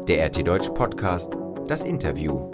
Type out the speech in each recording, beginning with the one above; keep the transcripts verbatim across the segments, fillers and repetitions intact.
Der R T Deutsch Podcast, das Interview.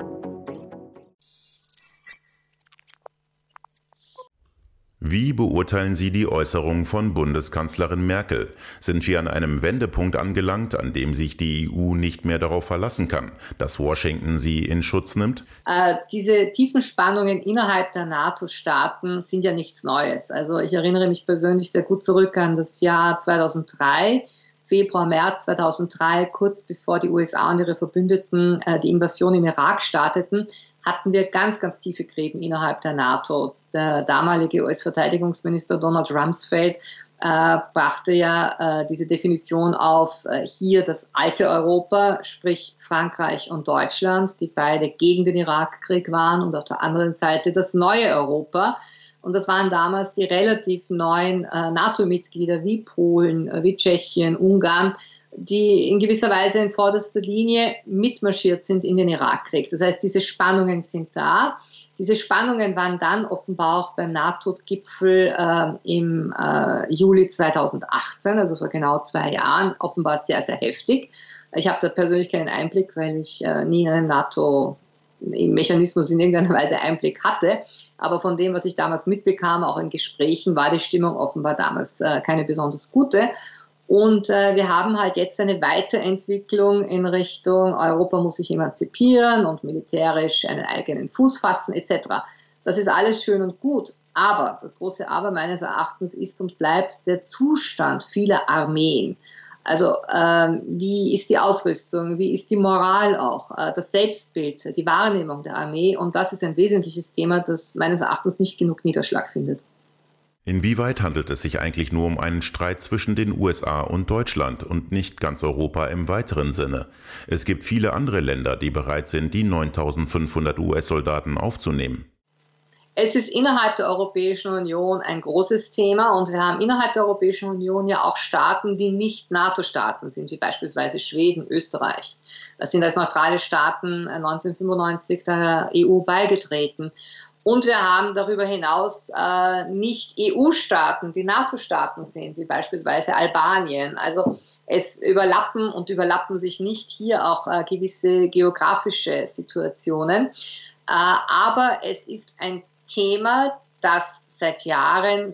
Wie beurteilen Sie die Äußerung von Bundeskanzlerin Merkel? Sind wir an einem Wendepunkt angelangt, an dem sich die E U nicht mehr darauf verlassen kann, dass Washington sie in Schutz nimmt? Äh, diese tiefen Spannungen innerhalb der NATO-Staaten sind ja nichts Neues. Also ich erinnere mich persönlich sehr gut zurück an das Jahr zweitausenddrei, Februar, März zweitausenddrei, kurz bevor die U S A und ihre Verbündeten äh, die Invasion im Irak starteten, hatten wir ganz, ganz tiefe Gräben innerhalb der NATO. Der damalige U S-Verteidigungsminister Donald Rumsfeld äh, brachte ja äh, diese Definition auf, äh, hier das alte Europa, sprich Frankreich und Deutschland, die beide gegen den Irakkrieg waren, und auf der anderen Seite das neue Europa. Und das waren damals die relativ neuen äh, NATO-Mitglieder wie Polen, äh, wie Tschechien, Ungarn, die in gewisser Weise in vorderster Linie mitmarschiert sind in den Irakkrieg. Das heißt, diese Spannungen sind da. Diese Spannungen waren dann offenbar auch beim NATO-Gipfel äh, im äh, Juli zweitausendachtzehn, also vor genau zwei Jahren, offenbar sehr, sehr heftig. Ich habe da persönlich keinen Einblick, weil ich äh, nie in einem NATO-Mechanismus in irgendeiner Weise Einblick hatte. Aber von dem, was ich damals mitbekam, auch in Gesprächen, war die Stimmung offenbar damals äh, keine besonders gute. Und äh, wir haben halt jetzt eine Weiterentwicklung in Richtung Europa muss sich emanzipieren und militärisch einen eigenen Fuß fassen et cetera. Das ist alles schön und gut, aber das große Aber meines Erachtens ist und bleibt der Zustand vieler Armeen. Also ähm, wie ist die Ausrüstung, wie ist die Moral auch, äh, das Selbstbild, die Wahrnehmung der Armee, und das ist ein wesentliches Thema, das meines Erachtens nicht genug Niederschlag findet. Inwieweit handelt es sich eigentlich nur um einen Streit zwischen den U S A und Deutschland und nicht ganz Europa im weiteren Sinne? Es gibt viele andere Länder, die bereit sind, die neuntausendfünfhundert U S-Soldaten aufzunehmen. Es ist innerhalb der Europäischen Union ein großes Thema, und wir haben innerhalb der Europäischen Union ja auch Staaten, die nicht NATO-Staaten sind, wie beispielsweise Schweden, Österreich. Das sind als neutrale Staaten neunzehnhundertfünfundneunzig der E U beigetreten. Und wir haben darüber hinaus äh, nicht E U-Staaten, die NATO-Staaten sind, wie beispielsweise Albanien. Also es überlappen und überlappen sich nicht hier auch äh, gewisse geografische Situationen. Äh, aber es ist ein Thema, das seit Jahren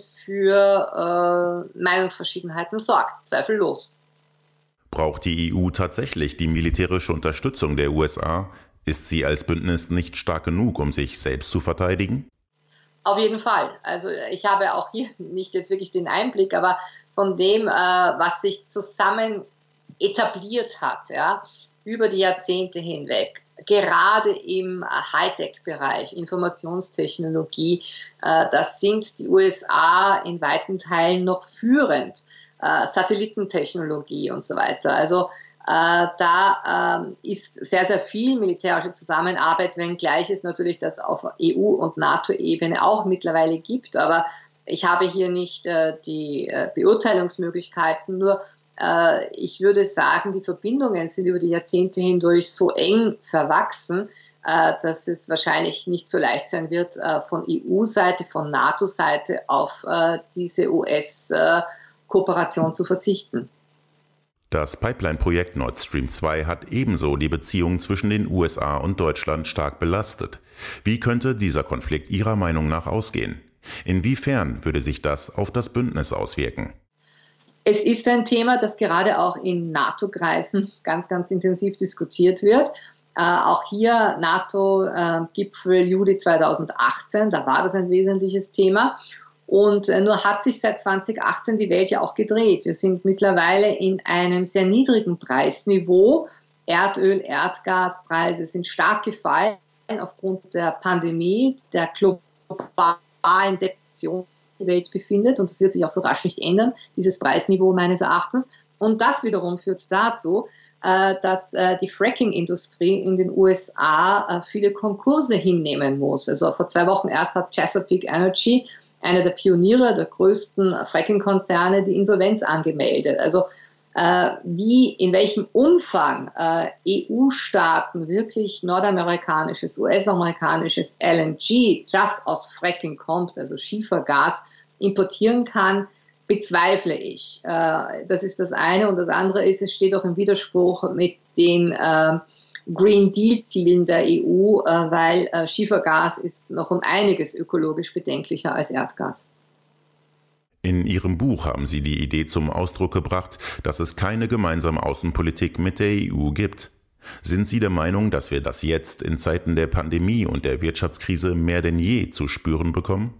für äh, Meinungsverschiedenheiten sorgt, zweifellos. Braucht die E U tatsächlich die militärische Unterstützung der U S A? Ist sie als Bündnis nicht stark genug, um sich selbst zu verteidigen? Auf jeden Fall. Also ich habe auch hier nicht jetzt wirklich den Einblick, aber von dem, äh, was sich zusammen etabliert hat, ja, über die Jahrzehnte hinweg, gerade im Hightech-Bereich, Informationstechnologie, äh, das sind die U S A in weiten Teilen noch führend. Äh, Satellitentechnologie und so weiter. Also Äh, da ähm, ist sehr, sehr viel militärische Zusammenarbeit, wenngleich es natürlich das auf E U- und NATO-Ebene auch mittlerweile gibt. Aber ich habe hier nicht äh, die äh, Beurteilungsmöglichkeiten. Nur äh, ich würde sagen, die Verbindungen sind über die Jahrzehnte hindurch so eng verwachsen, äh, dass es wahrscheinlich nicht so leicht sein wird, äh, von E U-Seite, von NATO-Seite auf äh, diese U S-Kooperation zu verzichten. Das Pipeline-Projekt Nord Stream zwei hat ebenso die Beziehungen zwischen den U S A und Deutschland stark belastet. Wie könnte dieser Konflikt Ihrer Meinung nach ausgehen? Inwiefern würde sich das auf das Bündnis auswirken? Es ist ein Thema, das gerade auch in NATO-Kreisen ganz, ganz intensiv diskutiert wird. Äh, auch hier NATO-Gipfel äh, Juli zweitausendachtzehn, da war das ein wesentliches Thema. Und äh, nur hat sich seit zweitausendachtzehn die Welt ja auch gedreht. Wir sind mittlerweile in einem sehr niedrigen Preisniveau. Erdöl, Erdgaspreise sind stark gefallen aufgrund der Pandemie, der globalen Depression, die die Welt befindet. Und das wird sich auch so rasch nicht ändern, dieses Preisniveau meines Erachtens. Und das wiederum führt dazu, äh, dass äh, die Fracking-Industrie in den U S A äh, viele Konkurse hinnehmen muss. Also vor zwei Wochen erst hat Chesapeake Energy, einer der Pioniere, der größten Fracking-Konzerne, die Insolvenz angemeldet. Also äh, wie, in welchem Umfang äh, E U-Staaten wirklich nordamerikanisches, U S-amerikanisches L N G, das aus Fracking kommt, also Schiefergas, importieren kann, bezweifle ich. Äh, das ist das eine. Und das andere ist, es steht auch im Widerspruch mit den äh, Green Deal-Zielen der E U, äh, weil äh, Schiefergas ist noch um einiges ökologisch bedenklicher als Erdgas. In Ihrem Buch haben Sie die Idee zum Ausdruck gebracht, dass es keine gemeinsame Außenpolitik mit der E U gibt. Sind Sie der Meinung, dass wir das jetzt in Zeiten der Pandemie und der Wirtschaftskrise mehr denn je zu spüren bekommen?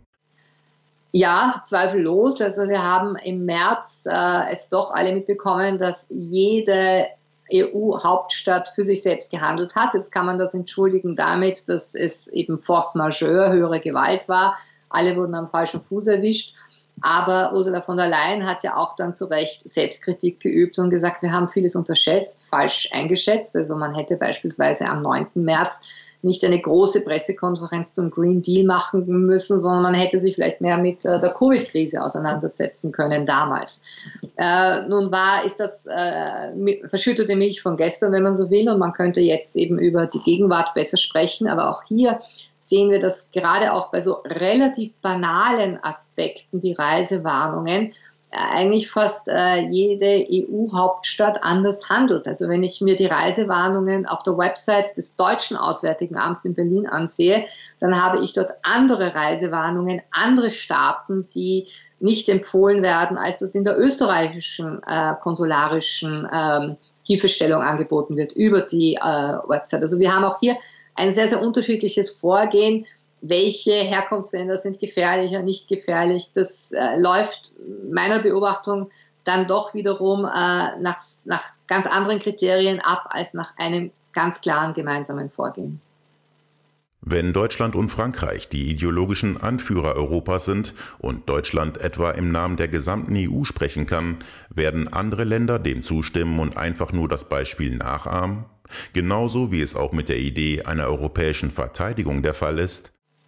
Ja, zweifellos. Also wir haben im März äh, es doch alle mitbekommen, dass jede E U-Hauptstadt für sich selbst gehandelt hat. Jetzt kann man das entschuldigen damit, dass es eben Force Majeure, höhere Gewalt war. Alle wurden am falschen Fuß erwischt. Aber Ursula von der Leyen hat ja auch dann zu Recht Selbstkritik geübt und gesagt, wir haben vieles unterschätzt, falsch eingeschätzt. Also man hätte beispielsweise am neunten März nicht eine große Pressekonferenz zum Green Deal machen müssen, sondern man hätte sich vielleicht mehr mit äh, der Covid-Krise auseinandersetzen können damals. Äh, nun war, ist das äh, verschüttete Milch von gestern, wenn man so will, und man könnte jetzt eben über die Gegenwart besser sprechen, aber auch hier sehen wir, dass gerade auch bei so relativ banalen Aspekten wie Reisewarnungen äh, eigentlich fast äh, jede E U-Hauptstadt anders handelt. Also wenn ich mir die Reisewarnungen auf der Website des Deutschen Auswärtigen Amts in Berlin ansehe, dann habe ich dort andere Reisewarnungen, andere Staaten, die nicht empfohlen werden, als das in der österreichischen äh, konsularischen ähm, Hilfestellung angeboten wird über die äh, Website. Also wir haben auch hier ein sehr, sehr unterschiedliches Vorgehen. Welche Herkunftsländer sind gefährlicher, nicht gefährlich? Das äh, läuft meiner Beobachtung dann doch wiederum äh, nach, nach ganz anderen Kriterien ab als nach einem ganz klaren gemeinsamen Vorgehen. Wenn Deutschland und Frankreich die ideologischen Anführer Europas sind und Deutschland etwa im Namen der gesamten E U sprechen kann, werden andere Länder dem zustimmen und einfach nur das Beispiel nachahmen? Genauso wie es auch mit der Idee einer europäischen Verteidigung der Fall ist?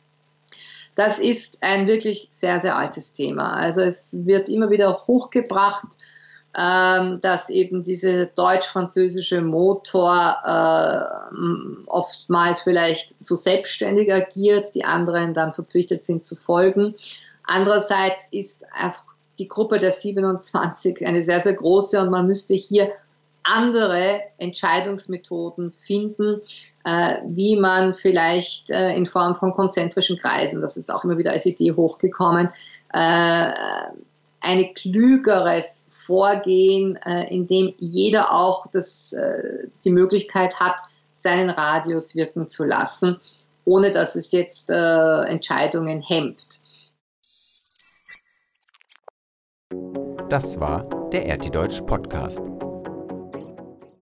Das ist ein wirklich sehr, sehr altes Thema. Also es wird immer wieder hochgebracht, ähm, dass eben diese deutsch-französische Motor äh, oftmals vielleicht zu selbstständig agiert, die anderen dann verpflichtet sind zu folgen. Andererseits ist einfach die Gruppe der siebenundzwanzig eine sehr, sehr große und man müsste hier andere Entscheidungsmethoden finden, äh, wie man vielleicht äh, in Form von konzentrischen Kreisen, das ist auch immer wieder als Idee hochgekommen, äh, ein klügeres Vorgehen, äh, in dem jeder auch das, äh, die Möglichkeit hat, seinen Radius wirken zu lassen, ohne dass es jetzt äh, Entscheidungen hemmt. Das war der R T Deutsch Podcast.